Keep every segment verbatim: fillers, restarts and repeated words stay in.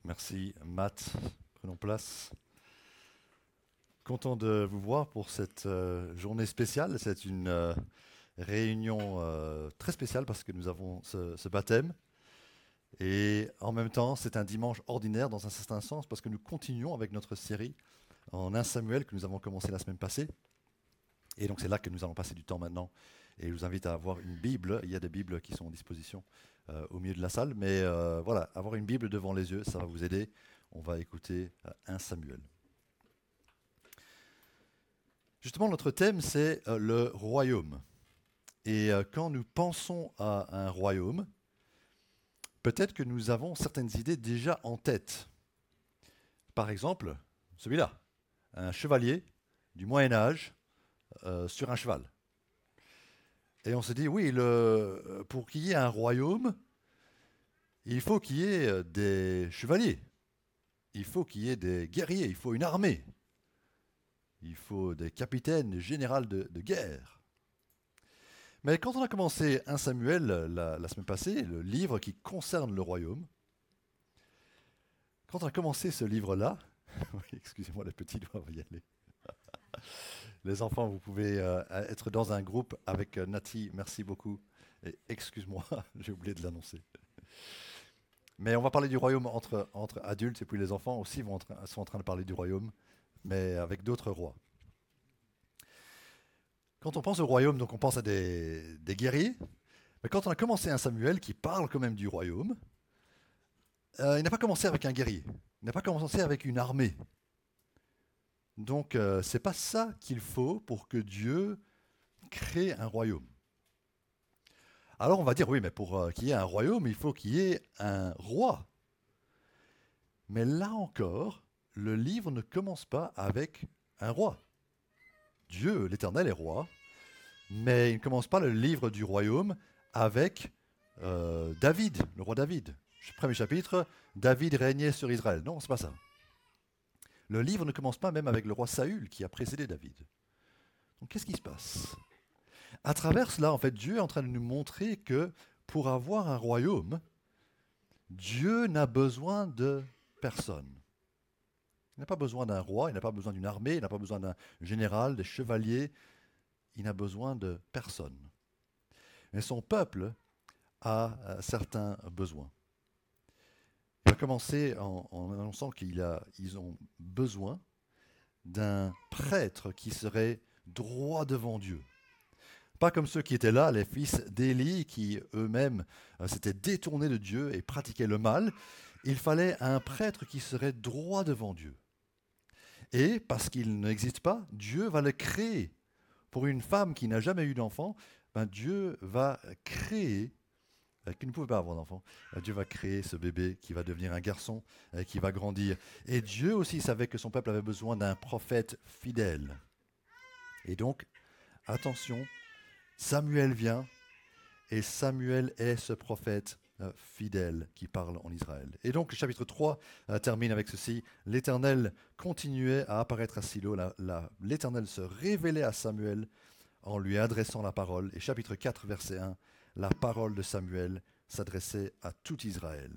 Merci Matt, prenons place. Content de vous voir pour cette euh, journée spéciale. C'est une euh, réunion euh, très spéciale parce que nous avons ce, ce baptême. Et en même temps, c'est un dimanche ordinaire dans un certain sens parce que nous continuons avec notre série en un Samuel que nous avons commencé la semaine passée. Et donc c'est là que nous allons passer du temps maintenant. Et je vous invite à avoir une Bible. Il y a des Bibles qui sont en disposition euh, au milieu de la salle. Mais euh, voilà, avoir une Bible devant les yeux, ça va vous aider. On va écouter euh, un Samuel. Justement, notre thème, c'est euh, le royaume. Et euh, quand nous pensons à un royaume, peut-être que nous avons certaines idées déjà en tête. Par exemple, celui-là, un chevalier du Moyen Âge euh, sur un cheval. Et on se dit, oui, le, pour qu'il y ait un royaume, il faut qu'il y ait euh, des chevaliers, il faut qu'il y ait des guerriers, il faut une armée, il faut des capitaines, des généraux de, de guerre. Mais quand on a commencé un Samuel la, la semaine passée, le livre qui concerne le royaume, quand on a commencé ce livre-là, oui, excusez-moi, les petits doivent y aller. Les enfants, vous pouvez euh, être dans un groupe avec euh, Nati, merci beaucoup. Et excuse-moi, j'ai oublié de l'annoncer. Mais on va parler du royaume entre, entre adultes et puis les enfants aussi vont en sont en train de parler du royaume, mais avec d'autres rois. Quand on pense au royaume, donc on pense à des, des guerriers. Mais quand on a commencé un Samuel qui parle quand même du royaume, euh, il n'a pas commencé avec un guerrier. Il n'a pas commencé avec une armée. Donc euh, c'est pas ça qu'il faut pour que Dieu crée un royaume. Alors on va dire oui, mais pour euh, qu'il y ait un royaume, il faut qu'il y ait un roi. Mais là encore, le livre ne commence pas avec un roi. Dieu, l'Éternel, est roi, mais il ne commence pas le livre du royaume avec euh, David, le roi David. Premier chapitre, David régnait sur Israël. Non, c'est pas ça. Le livre ne commence pas même avec le roi Saül qui a précédé David. Donc qu'est-ce qui se passe? À travers cela, en fait, Dieu est en train de nous montrer que pour avoir un royaume, Dieu n'a besoin de personne. Il n'a pas besoin d'un roi, il n'a pas besoin d'une armée, il n'a pas besoin d'un général, des chevaliers. Il n'a besoin de personne. Mais son peuple a euh, certains besoins. Il va commencer en, en annonçant qu'ils ont besoin d'un prêtre qui serait droit devant Dieu. Pas comme ceux qui étaient là, les fils d'Élie, qui eux-mêmes euh, s'étaient détournés de Dieu et pratiquaient le mal. Il fallait un prêtre qui serait droit devant Dieu. Et parce qu'il n'existe pas, Dieu va le créer. Pour une femme qui n'a jamais eu d'enfant, ben Dieu va créer, euh, qui ne pouvait pas avoir d'enfant, euh, Dieu va créer ce bébé qui va devenir un garçon, euh, qui va grandir. Et Dieu aussi savait que son peuple avait besoin d'un prophète fidèle. Et donc, attention, Samuel vient, et Samuel est ce prophète euh, fidèle qui parle en Israël. Et donc le chapitre trois euh, termine avec ceci. L'Éternel continuait à apparaître à Silo. La, la, L'Éternel se révélait à Samuel en lui adressant la parole. Et chapitre quatre, verset un, la parole de Samuel s'adressait à tout Israël.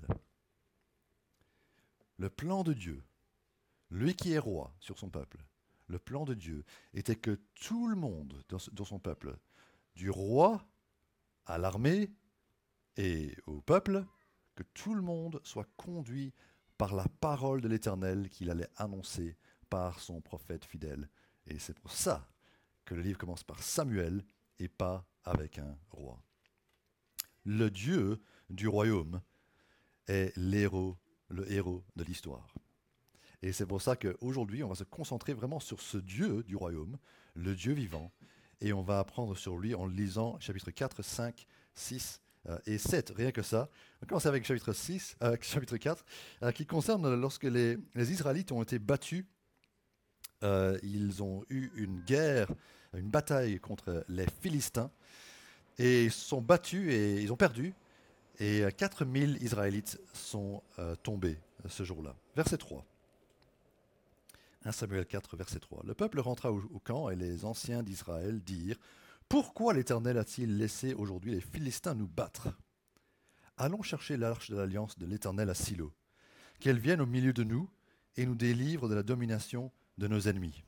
Le plan de Dieu, lui qui est roi sur son peuple, le plan de Dieu était que tout le monde dans, dans son peuple, du roi à l'armée et au peuple, que tout le monde soit conduit par la parole de l'Éternel qu'il allait annoncer par son prophète fidèle. Et c'est pour ça que le livre commence par Samuel et pas avec un roi. Le Dieu du royaume est l'héros, le héros de l'histoire. Et c'est pour ça qu'aujourd'hui, on va se concentrer vraiment sur ce Dieu du royaume, le Dieu vivant, et on va apprendre sur lui en lisant chapitre quatre, cinq, six euh, et sept, rien que ça. On va commencer avec chapitre, six, euh, chapitre quatre, euh, qui concerne lorsque les, les Israélites ont été battus. Euh, ils ont eu une guerre, une bataille contre les Philistins, et ils sont battus et ils ont perdu, et quatre mille Israélites sont euh, tombés ce jour-là. Verset trois. un Samuel quatre, verset trois. Le peuple rentra au, au camp et les anciens d'Israël dirent « Pourquoi l'Éternel a-t-il laissé aujourd'hui les Philistins nous battre? Allons chercher l'arche de l'alliance de l'Éternel à Silo, qu'elle vienne au milieu de nous et nous délivre de la domination de nos ennemis.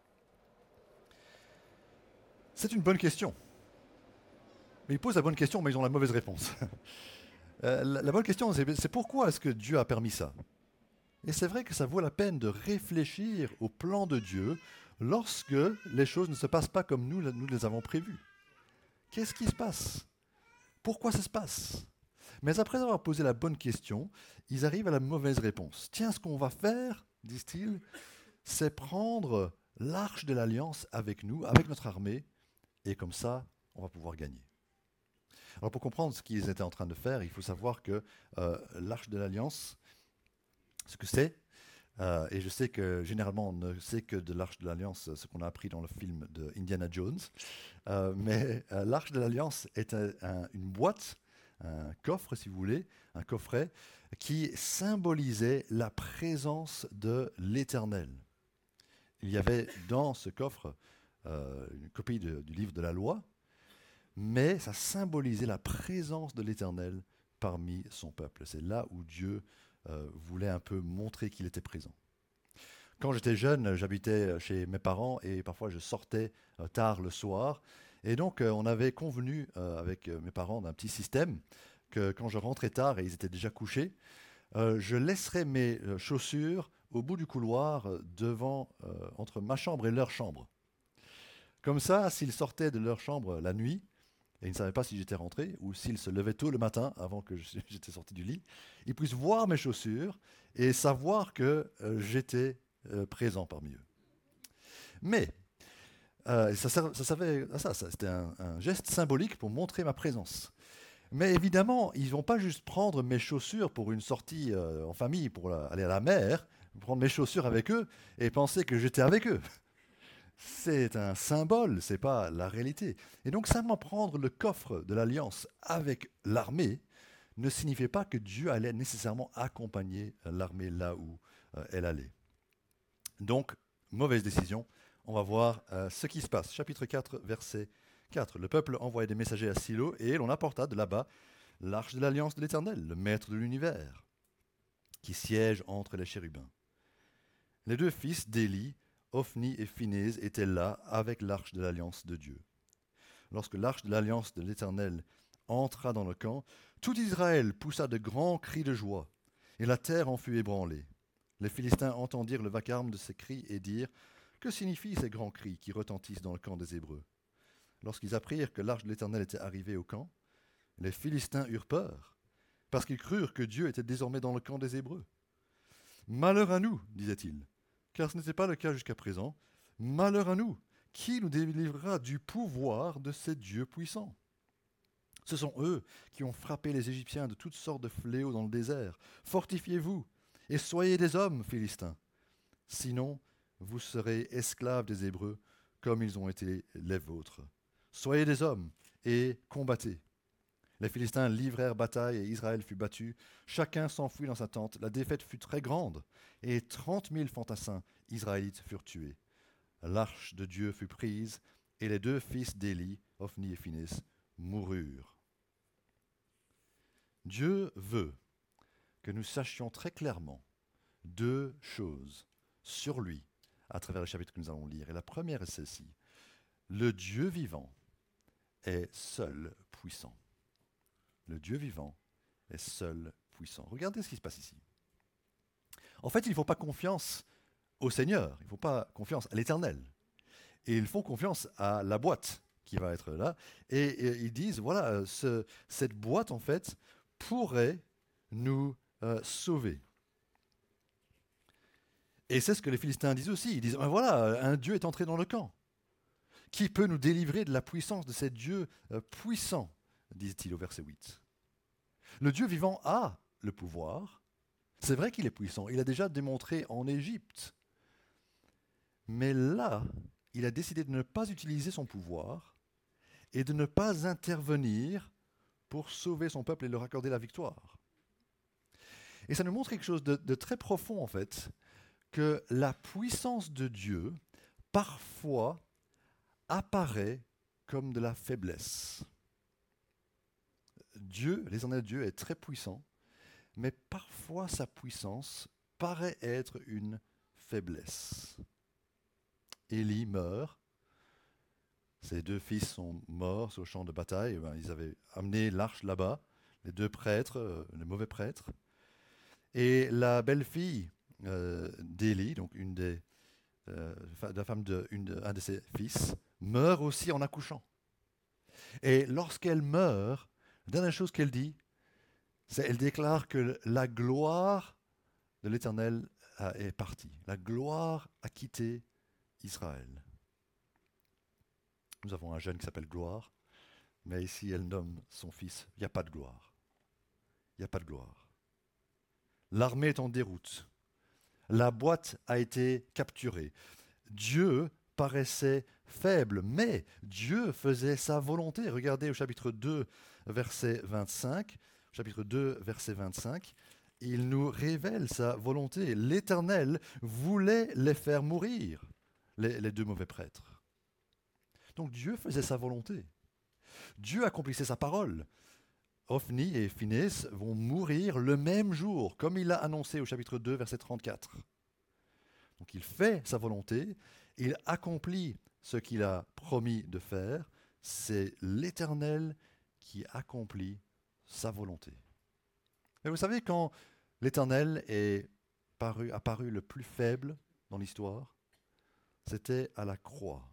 C'est une bonne question. Mais ils posent la bonne question, mais ils ont la mauvaise réponse. Euh, la, la bonne question, c'est, c'est pourquoi est-ce que Dieu a permis ça? Et c'est vrai que ça vaut la peine de réfléchir au plan de Dieu lorsque les choses ne se passent pas comme nous, nous les avons prévues. Qu'est-ce qui se passe? Pourquoi ça se passe? Mais après avoir posé la bonne question, ils arrivent à la mauvaise réponse. Tiens, ce qu'on va faire, disent-ils, c'est prendre l'arche de l'Alliance avec nous, avec notre armée, et comme ça, on va pouvoir gagner. Alors pour comprendre ce qu'ils étaient en train de faire, il faut savoir que euh, l'arche de l'Alliance, ce que c'est, euh, et je sais que généralement on ne sait que de l'arche de l'Alliance ce qu'on a appris dans le film de Indiana Jones, euh, mais euh, l'arche de l'Alliance est un, un, une boîte, un coffre si vous voulez, un coffret qui symbolisait la présence de l'Éternel. Il y avait dans ce coffre euh, une copie de, du livre de la loi, mais ça symbolisait la présence de l'Éternel parmi son peuple. C'est là où Dieu euh, voulait un peu montrer qu'il était présent. Quand j'étais jeune, j'habitais chez mes parents et parfois je sortais euh, tard le soir. Et donc euh, on avait convenu euh, avec mes parents d'un petit système que quand je rentrais tard et ils étaient déjà couchés, euh, je laisserais mes euh, chaussures au bout du couloir euh, devant, euh, entre ma chambre et leur chambre. Comme ça, s'ils sortaient de leur chambre la nuit, et ils ne savaient pas si j'étais rentré ou s'ils se levaient tôt le matin avant que j'étais sorti du lit, ils puissent voir mes chaussures et savoir que euh, j'étais euh, présent parmi eux. Mais euh, ça, ça, ça, savait, ça, ça c'était un, un geste symbolique pour montrer ma présence. Mais évidemment, ils ne vont pas juste prendre mes chaussures pour une sortie euh, en famille, pour la, aller à la mer, prendre mes chaussures avec eux et penser que j'étais avec eux. C'est un symbole, c'est pas la réalité. Et donc simplement prendre le coffre de l'Alliance avec l'armée ne signifiait pas que Dieu allait nécessairement accompagner l'armée là où euh, elle allait. Donc, mauvaise décision. On va voir euh, ce qui se passe. Chapitre quatre, verset quatre. Le peuple envoya des messagers à Silo et l'on apporta de là-bas l'arche de l'Alliance de l'Éternel, le maître de l'univers, qui siège entre les chérubins. Les deux fils d'Élie, Ophni et Phinez étaient là avec l'arche de l'Alliance de Dieu. Lorsque l'arche de l'Alliance de l'Éternel entra dans le camp, tout Israël poussa de grands cris de joie, et la terre en fut ébranlée. Les Philistins entendirent le vacarme de ces cris et dirent « Que signifient ces grands cris qui retentissent dans le camp des Hébreux ?» Lorsqu'ils apprirent que l'arche de l'Éternel était arrivée au camp, les Philistins eurent peur, parce qu'ils crurent que Dieu était désormais dans le camp des Hébreux. « Malheur à nous, disaient-ils, car ce n'était pas le cas jusqu'à présent. Malheur à nous, qui nous délivrera du pouvoir de ces dieux puissants? Ce sont eux qui ont frappé les Égyptiens de toutes sortes de fléaux dans le désert. Fortifiez-vous et soyez des hommes, Philistins. Sinon, vous serez esclaves des Hébreux, comme ils ont été les vôtres. Soyez des hommes et combattez. » Les Philistins livrèrent bataille et Israël fut battu. Chacun s'enfuit dans sa tente. La défaite fut très grande et trente mille fantassins israélites furent tués. L'arche de Dieu fut prise et les deux fils d'Élie, Ophni et Phinez, moururent. Dieu veut que nous sachions très clairement deux choses sur lui à travers le chapitre que nous allons lire. Et la première est celle-ci. Le Dieu vivant est seul puissant. Le Dieu vivant est seul puissant. Regardez ce qui se passe ici. En fait, ils ne font pas confiance au Seigneur, ils ne font pas confiance à l'Éternel. Et ils font confiance à la boîte qui va être là. Et, et ils disent, voilà, ce, cette boîte, en fait, pourrait nous euh, sauver. Et c'est ce que les Philistins disent aussi. Ils disent, ben voilà, un Dieu est entré dans le camp. Qui peut nous délivrer de la puissance de ces dieux euh, puissants, disent-ils au verset huit. Le Dieu vivant a le pouvoir. C'est vrai qu'il est puissant. Il a déjà démontré en Égypte. Mais là, il a décidé de ne pas utiliser son pouvoir et de ne pas intervenir pour sauver son peuple et leur accorder la victoire. Et ça nous montre quelque chose de, de très profond, en fait, que la puissance de Dieu, parfois, apparaît comme de la faiblesse. Dieu, l'Éternel Dieu, est très puissant, mais parfois sa puissance paraît être une faiblesse. Élie meurt, ses deux fils sont morts sur le champ de bataille, ben, ils avaient amené l'arche là-bas, les deux prêtres, euh, les mauvais prêtres, et la belle-fille euh, d'Élie, donc une des, euh, la femme d'un de, de, de ses fils, meurt aussi en accouchant. Et lorsqu'elle meurt, la dernière chose qu'elle dit, c'est qu'elle déclare que la gloire de l'Éternel est partie. La gloire a quitté Israël. Nous avons un jeune qui s'appelle Gloire, mais ici elle nomme son fils. Il n'y a pas de gloire. Il n'y a pas de gloire. L'armée est en déroute. La boîte a été capturée. Dieu paraissait faible, mais Dieu faisait sa volonté. Regardez au chapitre deux, verset vingt-cinq. Chapitre deux, verset vingt-cinq. Il nous révèle sa volonté. L'Éternel voulait les faire mourir, les, les deux mauvais prêtres. Donc Dieu faisait sa volonté. Dieu accomplissait sa parole. Ophni et Phinehas vont mourir le même jour, comme il l'a annoncé au chapitre deux, verset trente-quatre. Donc il fait sa volonté, il accomplit ce qu'il a promis de faire. C'est l'Éternel qui accomplit sa volonté. Et vous savez, quand l'Éternel est paru, apparu le plus faible dans l'histoire, c'était à la croix.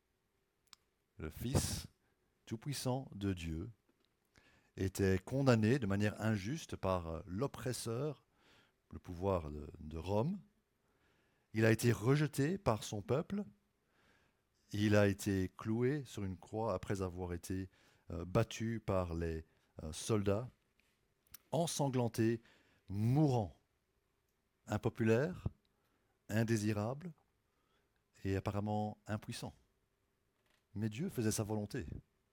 Le Fils tout-puissant de Dieu était condamné de manière injuste par l'oppresseur, le pouvoir de, de Rome. Il a été rejeté par son peuple. Il a été cloué sur une croix après avoir été euh, battu par les euh, soldats, ensanglanté, mourant, impopulaire, indésirable et apparemment impuissant. Mais Dieu faisait sa volonté.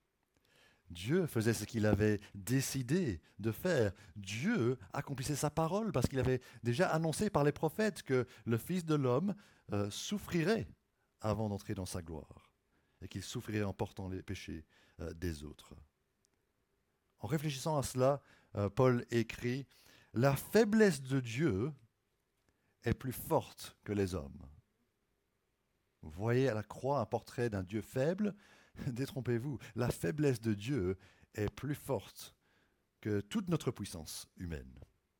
Dieu faisait ce qu'il avait décidé de faire. Dieu accomplissait sa parole parce qu'il avait déjà annoncé par les prophètes que le Fils de l'homme euh, souffrirait avant d'entrer dans sa gloire et qu'il souffrirait en portant les péchés euh, des autres. En réfléchissant à cela, euh, Paul écrit « La faiblesse de Dieu est plus forte que les hommes. » Vous voyez à la croix un portrait d'un Dieu faible. Détrompez-vous, la faiblesse de Dieu est plus forte que toute notre puissance humaine.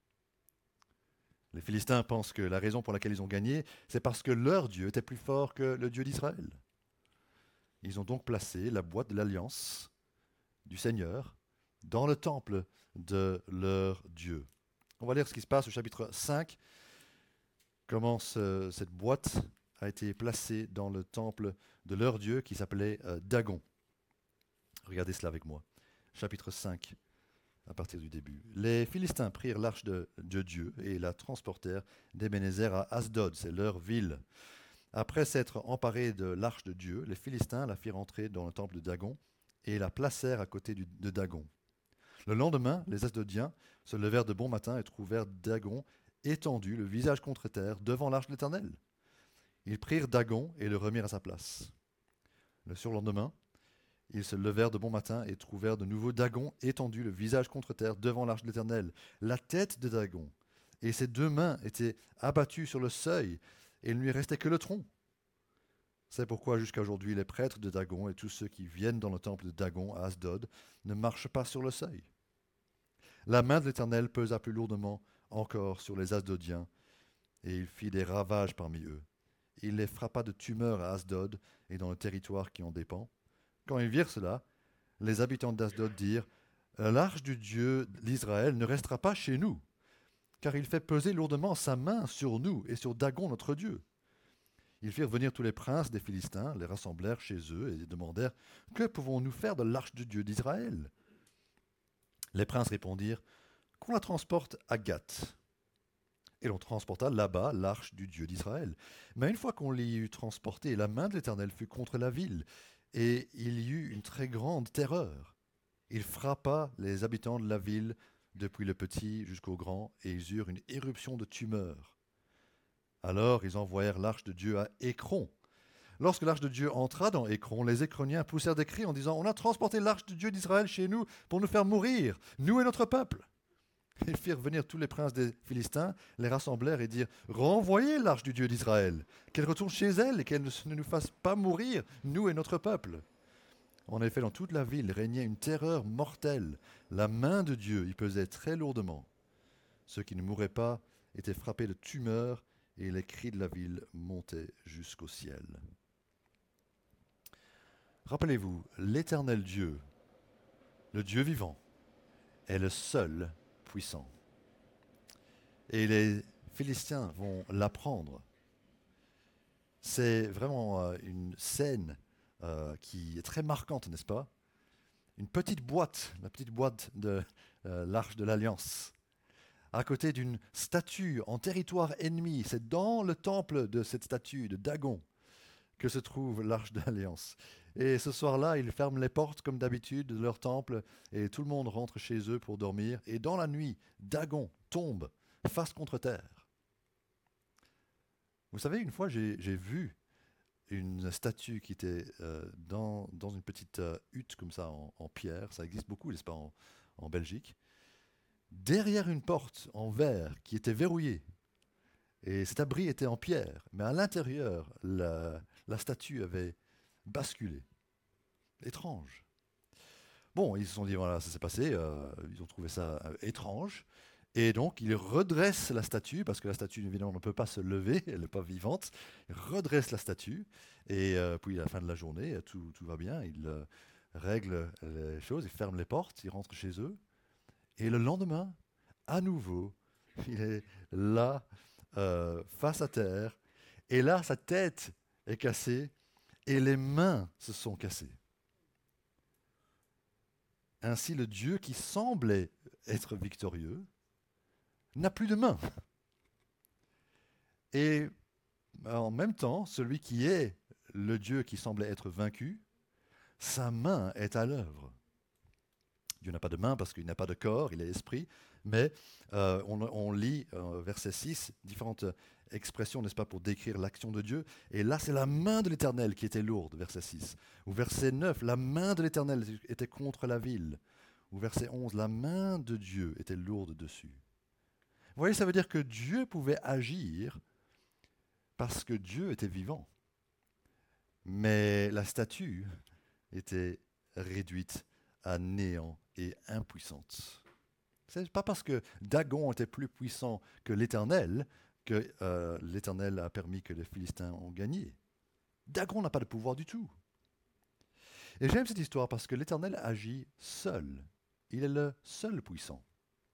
Les Philistins pensent que la raison pour laquelle ils ont gagné, c'est parce que leur Dieu était plus fort que le Dieu d'Israël. Ils ont donc placé la boîte de l'alliance du Seigneur dans le temple de leur Dieu. On va lire ce qui se passe au chapitre cinq, comment ce, cette boîte a été placée dans le temple de leur Dieu qui s'appelait euh, Dagon. Regardez cela avec moi. Chapitre cinq, à partir du début. Les Philistins prirent l'arche de, de Dieu et la transportèrent d'Ébenézer à Asdod, c'est leur ville. Après s'être emparés de l'arche de Dieu, les Philistins la firent entrer dans le temple de Dagon et la placèrent à côté du, de Dagon. Le lendemain, les Asdodiens se levèrent de bon matin et trouvèrent Dagon étendu, le visage contre terre, devant l'arche de l'Éternel. Ils prirent Dagon et le remirent à sa place. Le surlendemain, ils se levèrent de bon matin et trouvèrent de nouveau Dagon étendu, le visage contre terre, devant l'arche de l'Éternel. La tête de Dagon et ses deux mains étaient abattues sur le seuil, et il ne lui restait que le tronc. C'est pourquoi jusqu'à aujourd'hui, les prêtres de Dagon et tous ceux qui viennent dans le temple de Dagon à Asdod ne marchent pas sur le seuil. La main de l'Éternel pesa plus lourdement encore sur les Asdodiens, et il fit des ravages parmi eux. Il les frappa de tumeurs à Asdod et dans le territoire qui en dépend. Quand ils virent cela, les habitants d'Asdod dirent « L'arche du Dieu d'Israël ne restera pas chez nous, car il fait peser lourdement sa main sur nous et sur Dagon notre Dieu. » Ils firent venir tous les princes des Philistins, les rassemblèrent chez eux et demandèrent « Que pouvons-nous faire de l'arche du Dieu d'Israël » Les princes répondirent « Qu'on la transporte à Gath. » Et l'on transporta là-bas l'arche du Dieu d'Israël. Mais une fois qu'on l'y eut transportée, la main de l'Éternel fut contre la ville, et il y eut une très grande terreur. Il frappa les habitants de la ville, depuis le petit jusqu'au grand, et ils eurent une éruption de tumeurs. Alors ils envoyèrent l'arche de Dieu à Écron. Lorsque l'arche de Dieu entra dans Écron, les Écroniens poussèrent des cris en disant « On a transporté l'arche de Dieu d'Israël chez nous pour nous faire mourir, nous et notre peuple. » Ils firent venir tous les princes des Philistins, les rassemblèrent et dirent « Renvoyez l'arche du Dieu d'Israël, qu'elle retourne chez elle et qu'elle ne ne nous fasse pas mourir, nous et notre peuple. » En effet, dans toute la ville régnait une terreur mortelle. La main de Dieu y pesait très lourdement. Ceux qui ne mouraient pas étaient frappés de tumeurs et les cris de la ville montaient jusqu'au ciel. Rappelez-vous, l'Éternel Dieu, le Dieu vivant, est le seul puissant. Et les Philistins vont l'apprendre. C'est vraiment euh, une scène euh, qui est très marquante, n'est-ce pas? Une petite boîte, la petite boîte de euh, l'Arche de l'Alliance, à côté d'une statue en territoire ennemi. C'est dans le temple de cette statue de Dagon que se trouve l'Arche de l'Alliance. Et ce soir-là, ils ferment les portes comme d'habitude de leur temple et tout le monde rentre chez eux pour dormir. Et dans la nuit, Dagon tombe face contre terre. Vous savez, une fois, j'ai, j'ai vu une statue qui était euh, dans, dans une petite euh, hutte comme ça en, en pierre. Ça existe beaucoup, n'est-ce pas, en, en Belgique. Derrière une porte en verre qui était verrouillée. Et cet abri était en pierre. Mais à l'intérieur, la, la statue avait basculé. Étrange. Bon, ils se sont dit, voilà, ça s'est passé. Euh, ils ont trouvé ça euh, étrange. Et donc, ils redressent la statue, parce que la statue, évidemment, ne peut pas se lever, elle n'est pas vivante. Ils redressent la statue, et euh, puis à la fin de la journée, tout, tout va bien. Ils euh, règlent les choses, ils ferment les portes, ils rentrent chez eux. Et le lendemain, à nouveau, il est là, euh, face à terre, et là, sa tête est cassée, et les mains se sont cassées. Ainsi, le Dieu qui semblait être victorieux n'a plus de main. Et en même temps, celui qui est le Dieu qui semblait être vaincu, sa main est à l'œuvre. Dieu n'a pas de main parce qu'il n'a pas de corps, il est esprit, mais euh, on, on lit euh, verset six, différentes expressions, n'est-ce pas, pour décrire l'action de Dieu. Et là, c'est la main de l'Éternel qui était lourde, verset six. Ou verset neuf, la main de l'Éternel était contre la ville. Ou verset onze, la main de Dieu était lourde dessus. Vous voyez, ça veut dire que Dieu pouvait agir parce que Dieu était vivant. Mais la statue était réduite à néant et impuissante. C'est pas parce que Dagon était plus puissant que l'Éternel que euh, l'Éternel a permis que les Philistins ont gagné. Dagon n'a pas de pouvoir du tout. Et j'aime cette histoire parce que l'Éternel agit seul. Il est le seul puissant.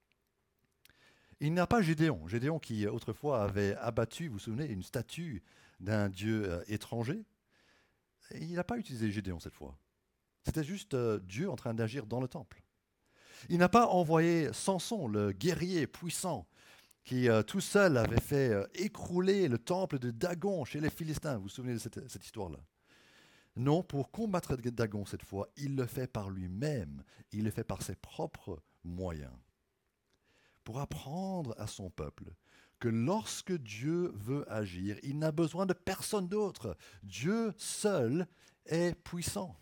Il n'a pas Gédéon. Gédéon qui autrefois avait abattu, vous vous souvenez, une statue d'un dieu euh, étranger. Et il n'a pas utilisé Gédéon cette fois. C'était juste euh, Dieu en train d'agir dans le temple. Il n'a pas envoyé Samson, le guerrier puissant, qui euh, tout seul avait fait euh, écrouler le temple de Dagon chez les Philistins. Vous vous souvenez de cette, cette histoire-là? Non, pour combattre Dagon cette fois, il le fait par lui-même. Il le fait par ses propres moyens. Pour apprendre à son peuple que lorsque Dieu veut agir, il n'a besoin de personne d'autre. Dieu seul est puissant.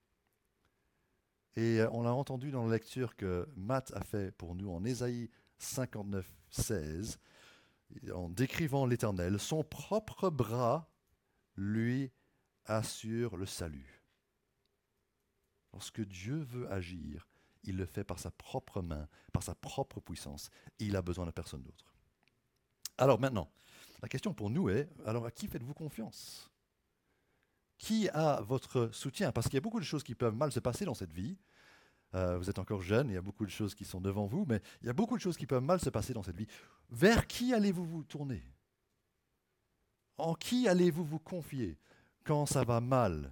Et on l'a entendu dans la lecture que Matt a fait pour nous en Ésaïe cinquante-neuf, seize, en décrivant l'Éternel, son propre bras lui assure le salut. Lorsque Dieu veut agir, il le fait par sa propre main, par sa propre puissance. Il a besoin de personne d'autre. Alors maintenant, la question pour nous est, alors à qui faites-vous confiance? Qui a votre soutien? Parce qu'il y a beaucoup de choses qui peuvent mal se passer dans cette vie. Euh, vous êtes encore jeune, il y a beaucoup de choses qui sont devant vous, mais il y a beaucoup de choses qui peuvent mal se passer dans cette vie. Vers qui allez-vous vous tourner? En qui allez-vous vous confier quand ça va mal?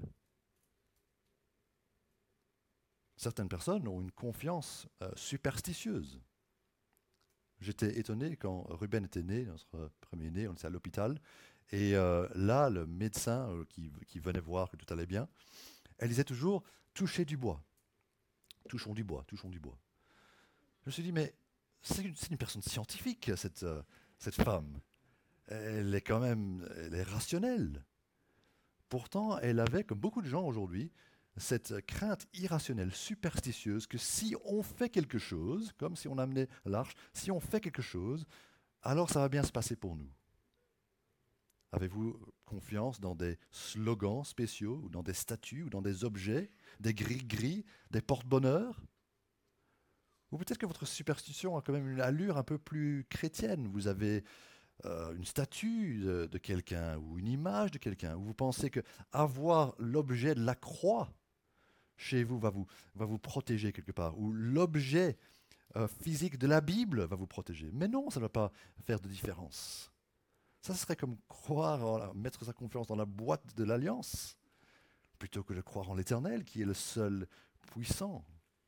Certaines personnes ont une confiance euh, superstitieuse. J'étais étonné quand Ruben était né, notre premier-né, on était à l'hôpital, et euh, là, le médecin euh, qui, qui venait voir que tout allait bien, elle disait toujours « touchez du bois ». Touchons du bois, touchons du bois. Je me suis dit, mais c'est une, c'est une personne scientifique, cette, euh, cette femme. Elle est quand même elle est rationnelle. Pourtant, elle avait, comme beaucoup de gens aujourd'hui, cette crainte irrationnelle, superstitieuse, que si on fait quelque chose, comme si on amenait l'arche, si on fait quelque chose, alors ça va bien se passer pour nous. Avez-vous confiance dans des slogans spéciaux, ou dans des statues, ou dans des objets, des gris-gris, des porte-bonheur? Ou peut-être que votre superstition a quand même une allure un peu plus chrétienne. Vous avez euh, une statue de, de quelqu'un, ou une image de quelqu'un, ou vous pensez que avoir l'objet de la croix chez vous va vous, va vous protéger quelque part, ou l'objet euh, physique de la Bible va vous protéger. Mais non, ça ne va pas faire de différence. Ça serait comme croire, en- mettre sa confiance dans la boîte de l'Alliance, plutôt que de croire en l'Éternel, qui est le seul puissant.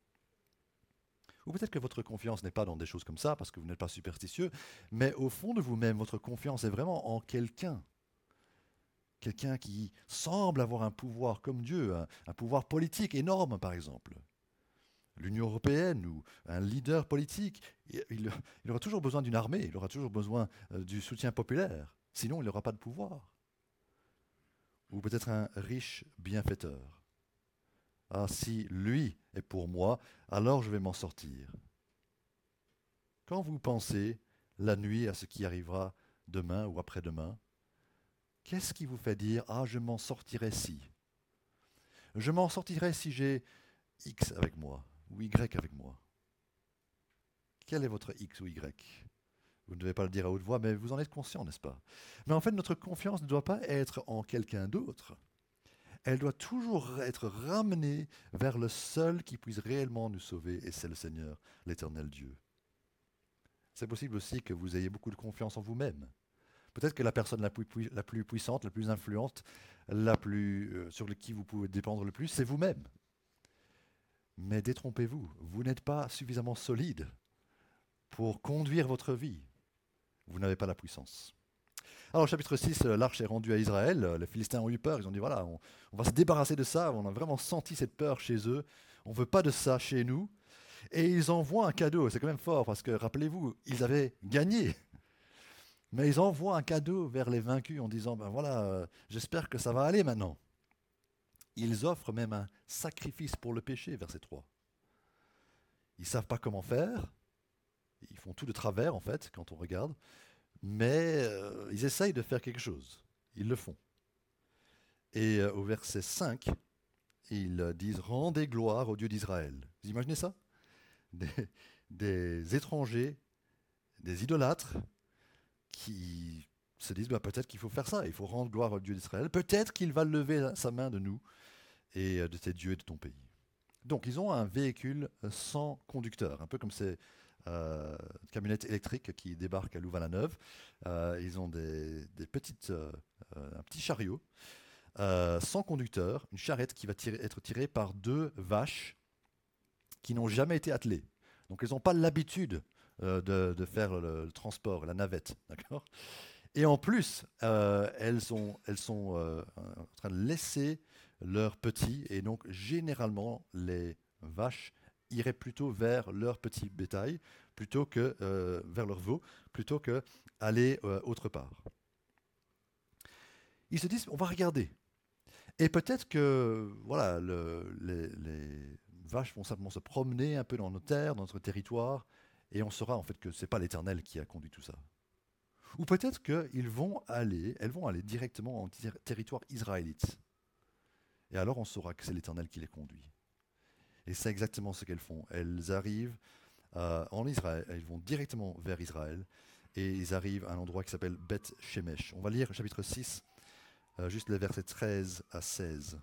Ou peut-être que votre confiance n'est pas dans des choses comme ça, parce que vous n'êtes pas superstitieux, mais au fond de vous-même, votre confiance est vraiment en quelqu'un. Quelqu'un qui semble avoir un pouvoir comme Dieu, un, un pouvoir politique énorme, par exemple. L'Union européenne ou un leader politique, il, il- il aura toujours besoin d'une armée, il aura toujours besoin euh, du soutien populaire. Sinon, il n'aura pas de pouvoir. Ou peut-être un riche bienfaiteur. Ah, si lui est pour moi, alors je vais m'en sortir. Quand vous pensez la nuit à ce qui arrivera demain ou après-demain, qu'est-ce qui vous fait dire « Ah, je m'en sortirai si ». Je m'en sortirai si j'ai X avec moi ou Y avec moi. Quel est votre X ou Y? Vous ne devez pas le dire à haute voix, mais vous en êtes conscient, n'est-ce pas? Mais en fait, notre confiance ne doit pas être en quelqu'un d'autre. Elle doit toujours être ramenée vers le seul qui puisse réellement nous sauver, et c'est le Seigneur, l'Éternel Dieu. C'est possible aussi que vous ayez beaucoup de confiance en vous-même. Peut-être que la personne la plus, pui- la plus puissante, la plus influente, la plus, euh, sur qui vous pouvez dépendre le plus, c'est vous-même. Mais détrompez-vous, vous n'êtes pas suffisamment solide pour conduire votre vie. Vous n'avez pas la puissance. Alors, chapitre six, euh, l'arche est rendue à Israël. euh, Les Philistins ont eu peur. Ils ont dit voilà, on, on va se débarrasser de ça. On a vraiment senti cette peur chez eux. On ne veut pas de ça chez nous. Et ils envoient un cadeau. C'est quand même fort parce que, rappelez-vous, ils avaient gagné. Mais ils envoient un cadeau vers les vaincus en disant ben voilà, euh, j'espère que ça va aller maintenant. Ils offrent même un sacrifice pour le péché, verset trois. Ils ne savent pas comment faire. Ils font tout de travers, en fait, quand on regarde. Mais euh, ils essayent de faire quelque chose. Ils le font. Et euh, au verset cinq, ils euh, disent « Rendez gloire au Dieu d'Israël ». Vous imaginez ça? des, des étrangers, des idolâtres, qui se disent bah, « Peut-être qu'il faut faire ça, il faut rendre gloire au Dieu d'Israël. Peut-être qu'il va lever sa main de nous et euh, de tes dieux et de ton pays. » Donc ils ont un véhicule sans conducteur, un peu comme ces euh, camionnettes électriques qui débarquent à Louvain-la-Neuve. Euh, ils ont des, des petites, euh, un petit chariot euh, sans conducteur, une charrette qui va tirer- être tirée par deux vaches qui n'ont jamais été attelées. Donc elles n'ont pas l'habitude euh, de, de faire le, le transport, la navette. D'accord. Et en plus, euh, elles, sont, elles sont euh, en train de laisser leurs petits, et donc généralement les vaches iraient plutôt vers leur petit bétail, plutôt que euh, vers leurs veaux, plutôt que aller euh, autre part. Ils se disent, on va regarder. Et peut-être que voilà, le- les, les vaches vont simplement se promener un peu dans nos terres, dans notre territoire, et on saura en fait que c'est pas l'Éternel qui a conduit tout ça. Ou peut-être qu'elles vont aller, elles vont aller directement en ter- territoire israélite. Et alors on saura que c'est l'Éternel qui les conduit. Et c'est exactement ce qu'elles font. Elles arrivent euh, en Israël, elles vont directement vers Israël, et ils arrivent à un endroit qui s'appelle Beth Shemesh. On va lire le chapitre six, euh, juste les versets treize à seize.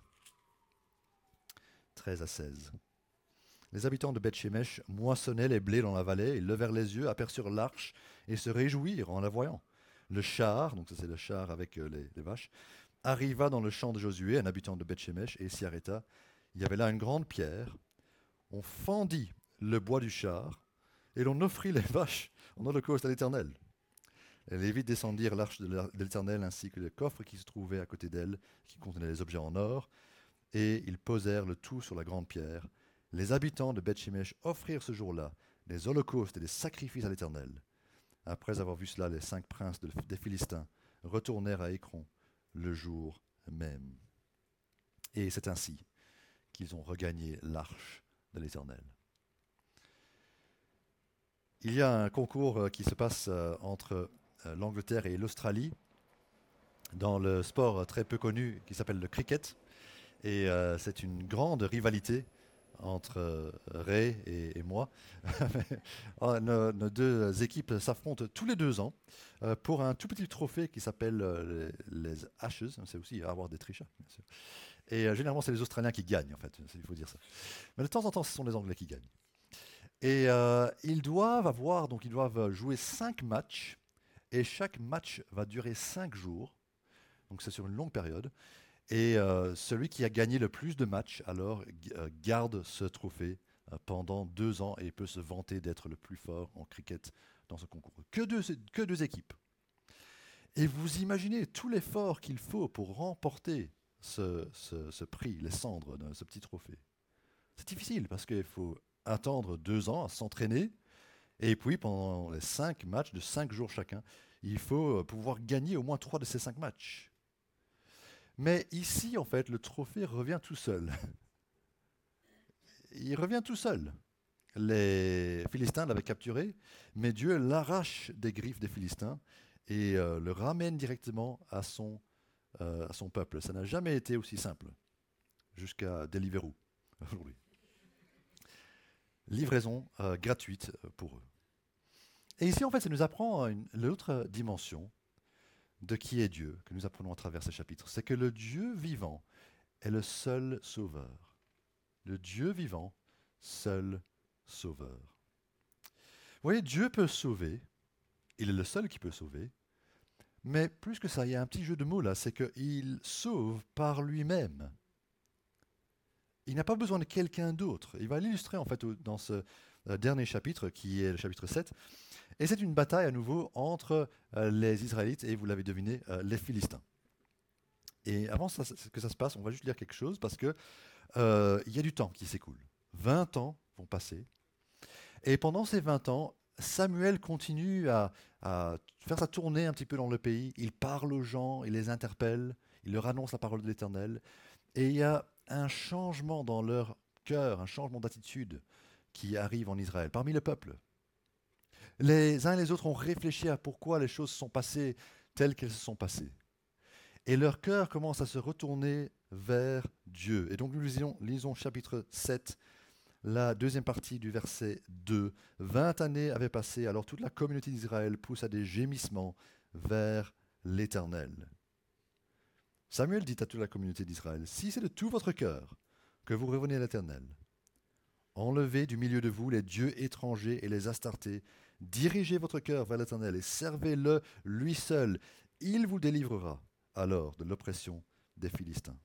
treize à seize. Les habitants de Beth Shemesh moissonnaient les blés dans la vallée, ils levèrent les yeux, aperçurent l'arche et se réjouirent en la voyant. Le char, donc ça c'est le char avec euh, les, les vaches, arriva dans le champ de Josué, un habitant de Beth Shemesh, et s'y arrêta. Il y avait là une grande pierre. On fendit le bois du char et l'on offrit les vaches en holocauste à l'Éternel. Les Lévites descendirent l'arche de la- de l'Éternel ainsi que le coffre qui se trouvait à côté d'elle, qui contenait les objets en or, et ils posèrent le tout sur la grande pierre. Les habitants de Beth-Shemesh offrirent ce jour-là des holocaustes et des sacrifices à l'Éternel. Après avoir vu cela, les cinq princes de- des Philistins retournèrent à Écron le jour même. Et c'est ainsi qu'ils ont regagné l'arche de l'Éternel. Il y a un concours euh, qui se passe euh, entre euh, l'Angleterre et l'Australie dans le sport euh, très peu connu qui s'appelle le cricket. Et euh, c'est une grande rivalité entre euh, Ray et, et moi. Oh, nos, nos deux équipes s'affrontent tous les deux ans euh, pour un tout petit trophée qui s'appelle euh, les, les Ashes. C'est aussi avoir des tricheurs, bien sûr. Et euh, généralement, c'est les Australiens qui gagnent, en fait, il faut dire ça. Mais de temps en temps, ce sont les Anglais qui gagnent. Et euh, ils doivent avoir, donc ils doivent jouer cinq matchs, et chaque match va durer cinq jours. Donc c'est sur une longue période. Et euh, celui qui a gagné le plus de matchs, alors, g- euh, garde ce trophée euh, pendant deux ans et peut se vanter d'être le plus fort en cricket dans ce concours. Que deux, que deux équipes. Et vous imaginez tout l'effort qu'il faut pour remporter ce, ce- ce prix, les cendres de ce petit trophée. C'est difficile parce qu'il faut attendre deux ans à s'entraîner. Et puis, pendant les cinq matchs de cinq jours chacun, il faut euh, pouvoir gagner au moins trois de ces cinq matchs. Mais ici, en fait, le trophée revient tout seul. Il revient tout seul. Les Philistins l'avaient capturé, mais Dieu l'arrache des griffes des Philistins et euh, le ramène directement à son, euh, à son peuple. Ça n'a jamais été aussi simple, jusqu'à Deliveroo, aujourd'hui. Livraison euh, gratuite euh, pour eux. Et ici, en fait, ça nous apprend une, l'autre dimension de qui est Dieu, que nous apprenons à travers ces chapitres. C'est que le Dieu vivant est le seul sauveur. Le Dieu vivant, seul sauveur. Vous voyez, Dieu peut sauver, il est le seul qui peut sauver, mais plus que ça, il y a un petit jeu de mots là, c'est qu'il sauve par lui-même. Il n'a pas besoin de quelqu'un d'autre. Il va l'illustrer en fait dans ce euh, dernier chapitre, qui est le chapitre sept. Et c'est une bataille à nouveau entre euh, les Israélites et, vous l'avez deviné, euh, les Philistins. Et avant ça, que ça se passe, on va juste lire quelque chose parce que euh, il y a du temps qui s'écoule. vingt ans vont passer. Et pendant ces vingt ans, Samuel continue à, à faire sa tournée un petit peu dans le pays. Il parle aux gens, il les interpelle, il leur annonce la parole de l'Éternel. Et il y a un changement dans leur cœur, un changement d'attitude qui arrive en Israël, parmi le peuple. Les uns et les autres ont réfléchi à pourquoi les choses se sont passées telles qu'elles se sont passées. Et leur cœur commence à se retourner vers Dieu. Et donc nous lisons, lisons chapitre sept, la deuxième partie du verset deux. Vingt années avaient passé, alors toute la communauté d'Israël poussa des gémissements vers l'Éternel. Samuel dit à toute la communauté d'Israël, si c'est de tout votre cœur que vous revenez à l'Éternel, enlevez du milieu de vous les dieux étrangers et les astartés, dirigez votre cœur vers l'Éternel et servez-le lui seul. Il vous délivrera alors de l'oppression des Philistins.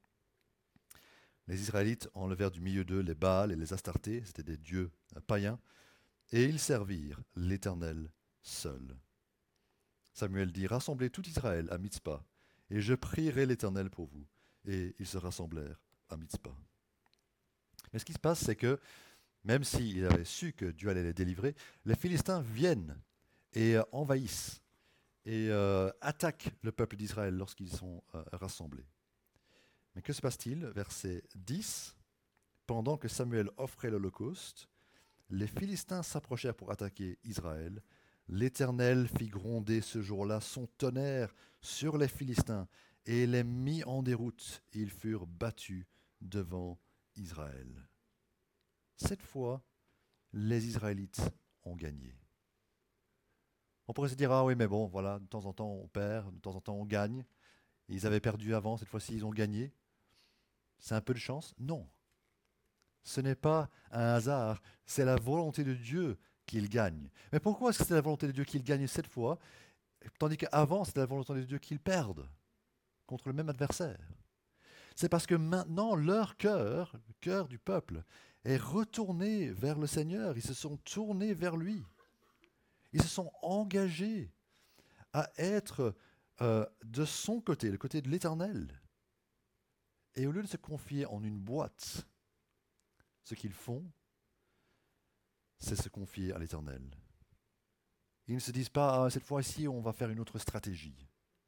Les Israélites enlevèrent du milieu d'eux les Baals et les Astartés, c'était des dieux païens, et ils servirent l'Éternel seul. Samuel dit, rassemblez tout Israël à Mitzpah, et je prierai l'Éternel pour vous. Et ils se rassemblèrent à Mitzpah. Mais ce qui se passe, c'est que, même s'ils avaient su que Dieu allait les délivrer, les Philistins viennent et euh, envahissent et euh, attaquent le peuple d'Israël lorsqu'ils sont euh, rassemblés. Mais que se passe-t-il? Verset dix. Pendant que Samuel offrait l'holocauste, les Philistins s'approchèrent pour attaquer Israël. L'Éternel fit gronder ce jour-là son tonnerre sur les Philistins et les mit en déroute. Ils furent battus devant Israël. Cette fois, les Israélites ont gagné. On pourrait se dire, ah oui, mais bon, voilà, de temps en temps on perd, de temps en temps on gagne. Ils avaient perdu avant, cette fois-ci ils ont gagné. C'est un peu de chance? Non. Ce n'est pas un hasard, c'est la volonté de Dieu qu'il gagne. Mais pourquoi est-ce que c'est la volonté de Dieu qu'il gagne cette fois, tandis qu'avant c'était la volonté de Dieu qu'il perde contre le même adversaire? C'est parce que maintenant leur cœur, le cœur du peuple, est retourné vers le Seigneur. Ils se sont tournés vers lui. Ils se sont engagés à être euh, de son côté, le côté de l'Éternel. Et au lieu de se confier en une boîte, ce qu'ils font, c'est se confier à l'Éternel. Ils ne se disent pas, ah, cette fois-ci, on va faire une autre stratégie.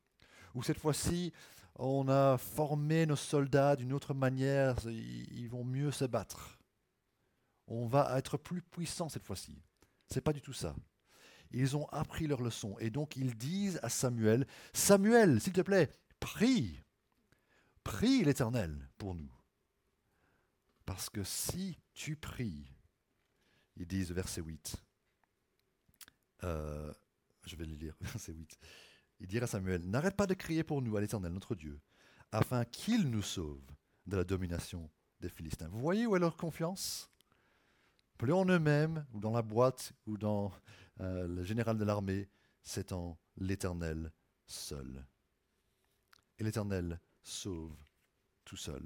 Ou cette fois-ci, on a formé nos soldats d'une autre manière, ils, ils vont mieux se battre. On va être plus puissant cette fois-ci. C'est pas du tout ça. Ils ont appris leur leçon et donc ils disent à Samuel, Samuel, s'il te plaît, prie, prie l'Éternel pour nous. Parce que si tu pries, ils disent verset huit, euh, je vais le lire, verset huit, il dira à Samuel, n'arrête pas de crier pour nous à l'Éternel, notre Dieu, afin qu'il nous sauve de la domination des Philistins. Vous voyez où est leur confiance? Plus en eux-mêmes, ou dans la boîte, ou dans euh, le général de l'armée, c'est en l'Éternel seul. Et l'Éternel sauve tout seul.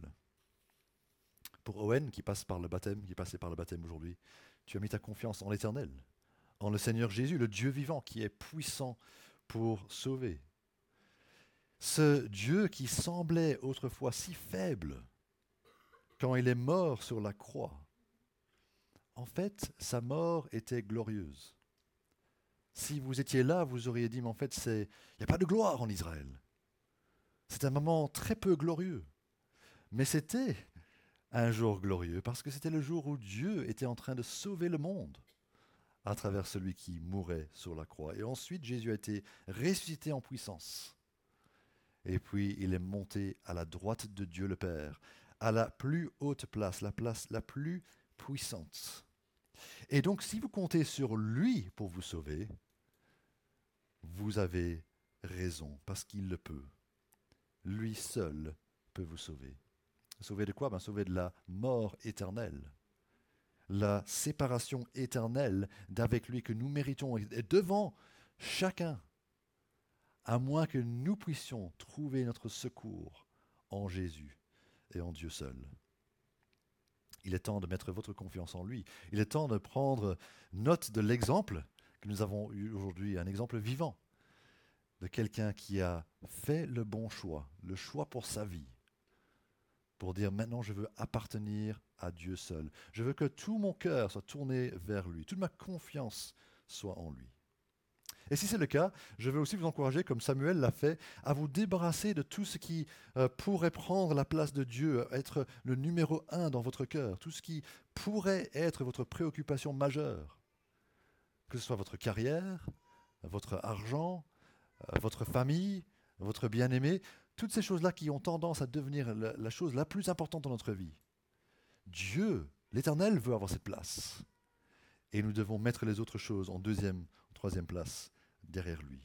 Pour Owen, qui passe par le baptême, qui est passé par le baptême aujourd'hui, tu as mis ta confiance en l'Éternel, en le Seigneur Jésus, le Dieu vivant, qui est puissant pour sauver. Ce Dieu qui semblait autrefois si faible, quand il est mort sur la croix, en fait, sa mort était glorieuse. Si vous étiez là, vous auriez dit, mais en fait, il n'y a pas de gloire en Israël. C'est un moment très peu glorieux. Mais c'était un jour glorieux, parce que c'était le jour où Dieu était en train de sauver le monde à travers celui qui mourait sur la croix. Et ensuite, Jésus a été ressuscité en puissance. Et puis, il est monté à la droite de Dieu le Père, à la plus haute place, la place la plus puissante. Et donc, si vous comptez sur lui pour vous sauver, vous avez raison, parce qu'il le peut. Lui seul peut vous sauver. Sauver de quoi? Ben, sauver de la mort éternelle. La séparation éternelle d'avec lui que nous méritons est devant chacun, à moins que nous puissions trouver notre secours en Jésus et en Dieu seul. Il est temps de mettre votre confiance en lui. Il est temps de prendre note de l'exemple que nous avons eu aujourd'hui, un exemple vivant de quelqu'un qui a fait le bon choix, le choix pour sa vie, pour dire maintenant je veux appartenir à Dieu seul. Je veux que tout mon cœur soit tourné vers lui, toute ma confiance soit en lui. Et si c'est le cas, je veux aussi vous encourager, comme Samuel l'a fait, à vous débarrasser de tout ce qui euh, pourrait prendre la place de Dieu, être le numéro un dans votre cœur, tout ce qui pourrait être votre préoccupation majeure, que ce soit votre carrière, votre argent, euh, votre famille, votre bien-aimé, toutes ces choses-là qui ont tendance à devenir la, la chose la plus importante dans notre vie. Dieu, l'Éternel, veut avoir cette place. Et nous devons mettre les autres choses en deuxième, en troisième place, derrière lui.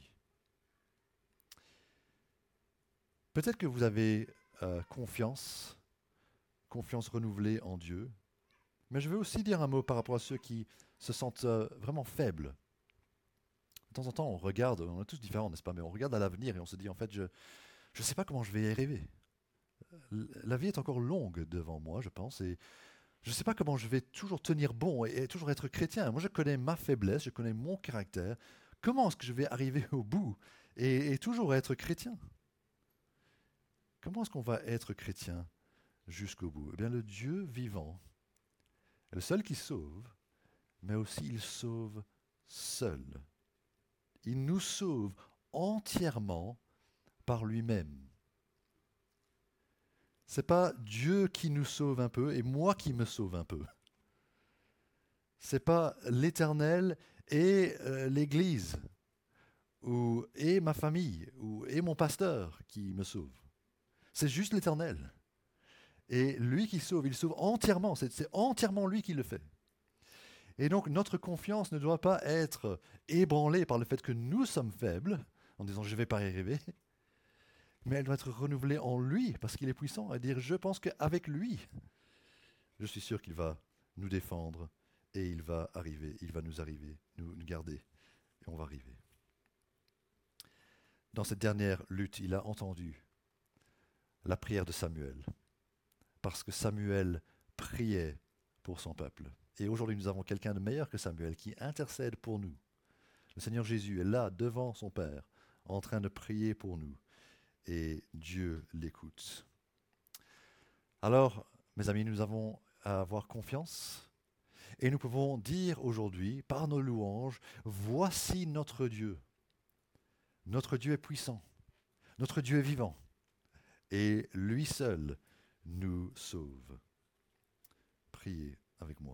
Peut-être que vous avez euh, confiance, confiance renouvelée en Dieu, mais je veux aussi dire un mot par rapport à ceux qui se sentent euh, vraiment faibles. De temps en temps, on regarde, on est tous différents, n'est-ce pas, mais on regarde à l'avenir et on se dit, en fait, je ne sais pas comment je vais y arriver. La vie est encore longue devant moi, je pense, et je ne sais pas comment je vais toujours tenir bon et, et toujours être chrétien. Moi, je connais ma faiblesse, je connais mon caractère. Comment est-ce que je vais arriver au bout et, et toujours être chrétien? Comment est-ce qu'on va être chrétien jusqu'au bout? Eh bien, le Dieu vivant est le seul qui sauve, mais aussi il sauve seul. Il nous sauve entièrement par lui-même. Ce n'est pas Dieu qui nous sauve un peu et moi qui me sauve un peu. Ce n'est pas l'Éternel et euh, l'Église ou, et ma famille ou, et mon pasteur qui me sauve. C'est juste l'Éternel. Et lui qui sauve, il sauve entièrement. C'est, c'est entièrement lui qui le fait. Et donc notre confiance ne doit pas être ébranlée par le fait que nous sommes faibles, en disant je ne vais pas y arriver, mais elle doit être renouvelée en lui, parce qu'il est puissant, à dire je pense qu'avec lui, je suis sûr qu'il va nous défendre et il va arriver, il va nous arriver, nous, nous garder, et on va arriver. Dans cette dernière lutte, il a entendu la prière de Samuel, parce que Samuel priait pour son peuple. Et aujourd'hui, nous avons quelqu'un de meilleur que Samuel qui intercède pour nous. Le Seigneur Jésus est là, devant son Père, en train de prier pour nous. Et Dieu l'écoute. Alors, mes amis, nous avons à avoir confiance et nous pouvons dire aujourd'hui, par nos louanges, voici notre Dieu. Notre Dieu est puissant. Notre Dieu est vivant et lui seul nous sauve. Priez avec moi.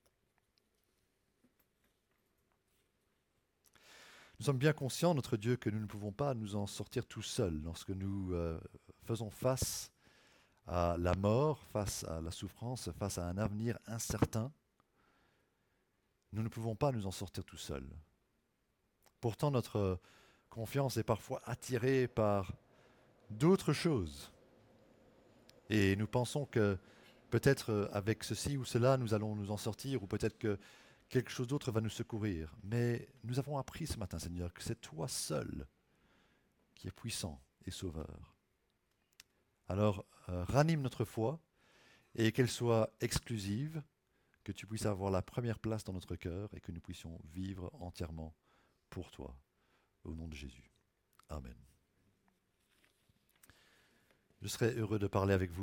Nous sommes bien conscients, notre Dieu, que nous ne pouvons pas nous en sortir tout seuls lorsque nous euh, faisons face à la mort, face à la souffrance, face à un avenir incertain. Nous ne pouvons pas nous en sortir tout seuls. Pourtant, notre confiance est parfois attirée par d'autres choses. Et nous pensons que peut-être avec ceci ou cela, nous allons nous en sortir, ou peut-être que quelque chose d'autre va nous secourir. Mais nous avons appris ce matin, Seigneur, que c'est toi seul qui es puissant et sauveur. Alors, euh, ranime notre foi et qu'elle soit exclusive, que tu puisses avoir la première place dans notre cœur et que nous puissions vivre entièrement pour toi. Au nom de Jésus. Amen. Je serais heureux de parler avec vous.